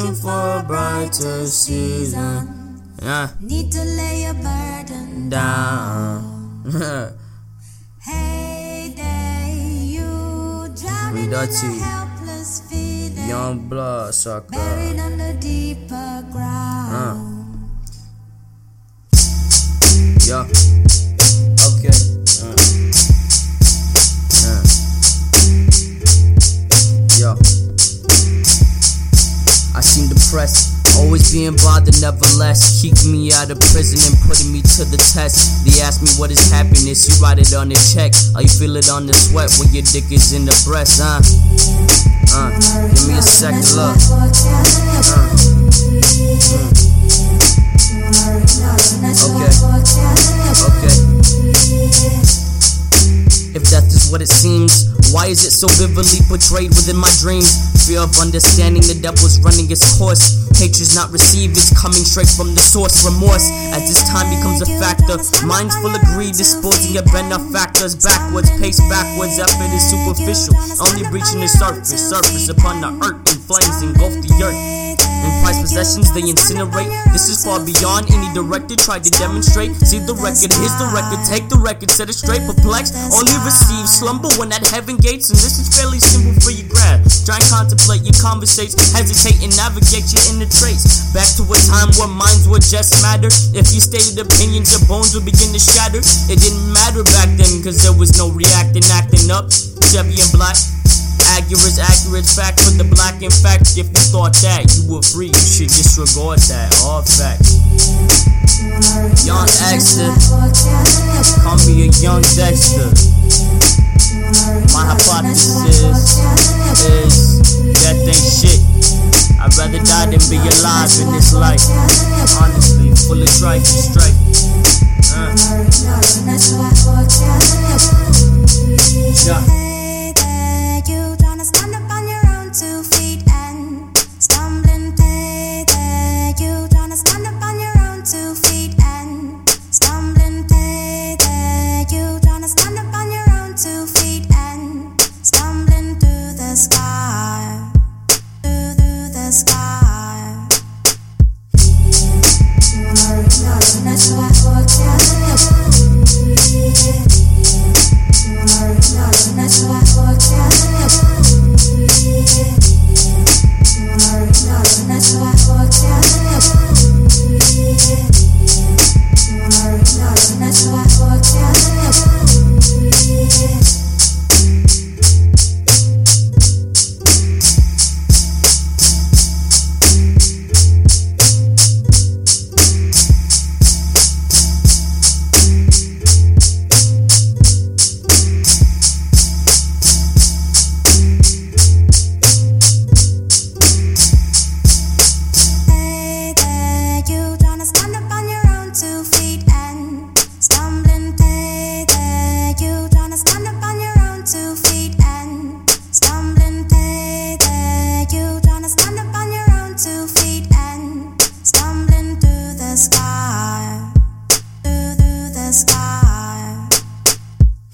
looking for a brighter season. Need to lay your burden down. Hey day, you drowning in a helpless feeling. Young blood sucker, buried under deeper ground. Yeah. Okay. Yo. I seem depressed, always being bothered, nevertheless. Keeping me out of prison and putting me to the test. They ask me what is happiness, you write it on the check. Or you feel it on the sweat when your dick is in the breast, give me a second look. Okay. If death is what it seems, why is it so vividly portrayed within my dreams? Fear of understanding, the devil's running its course. Hatred's not received, it's coming straight from the source. Remorse, as this time becomes a factor. Minds full of greed, disposing of benefactors. Backwards, pace backwards, effort is superficial. Only reaching the surface, surface upon the earth. In flames engulf the earth. In prized possessions they incinerate. This is far beyond any director tried to demonstrate. See the record, here's the record, take the record, set it straight. Perplexed, only receive slumber when at heaven gates. And this is fairly simple for your grab. Try and contemplate your conversates, hesitate and navigate your inner traits. Back to a time where minds were just matter. If you stated opinions, your bones would begin to shatter. It didn't matter back then, cause there was no reacting, acting up. Chevy and black, accurate fact for the black. In fact, if you thought that you were free, you should disregard that. All facts. Young Dexter, call me a young Dexter. My hypothesis is death ain't shit. I'd rather die than be alive in this life. Honestly, full of strife and strife. Yeah.